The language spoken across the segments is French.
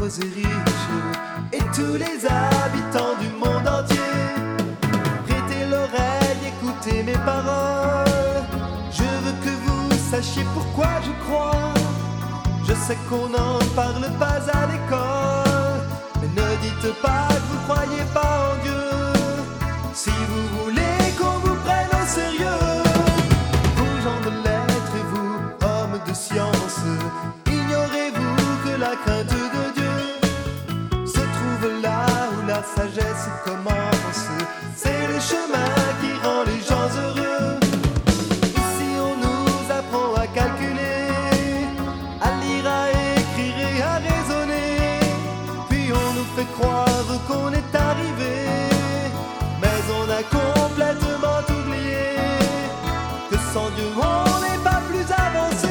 pauvres et riches, et tous les habitants du monde entier. Prêtez l'oreille, écoutez mes paroles. Je veux que vous sachiez pourquoi je crois. Je sais qu'on n'en parle pas à l'école, mais ne dites pas que vous croyez pas en Dieu. Si vous voulez qu'on vous prenne au sérieux, vous gens de lettres et vous, hommes de science, ignorez-vous que la crainte de Dieu se trouve là où la sagesse commence. C'est le chemin qui rend les gens heureux. Ici on nous apprend à calculer, à lire, à écrire et à raisonner. Puis on nous fait croire qu'on est arrivé, mais on a complètement oublié que sans Dieu on n'est pas plus avancé.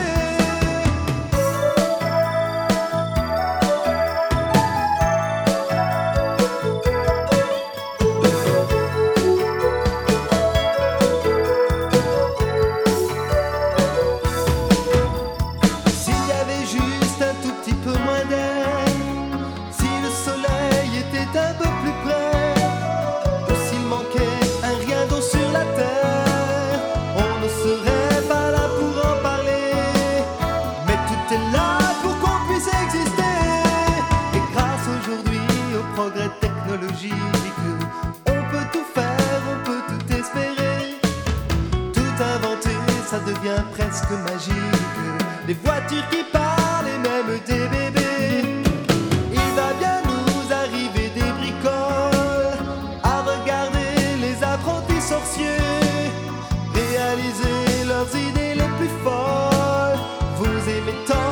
S'il y avait juste un tout petit peu moins d'air, si le soleil était un peu plus près, ou s'il manquait un rien d'eau sur la terre, on ne serait pas là pour en parler. Mais tout est là pour qu'on puisse exister. Et grâce aujourd'hui au progrès technologique, on peut tout faire, on peut tout espérer. Tout inventer, ça devient presque magique. Les voitures qui parlent et même des bébés. Il va bien nous arriver des bricoles, à regarder les apprentis sorciers réaliser leurs idées les plus folles. Vous aimez tant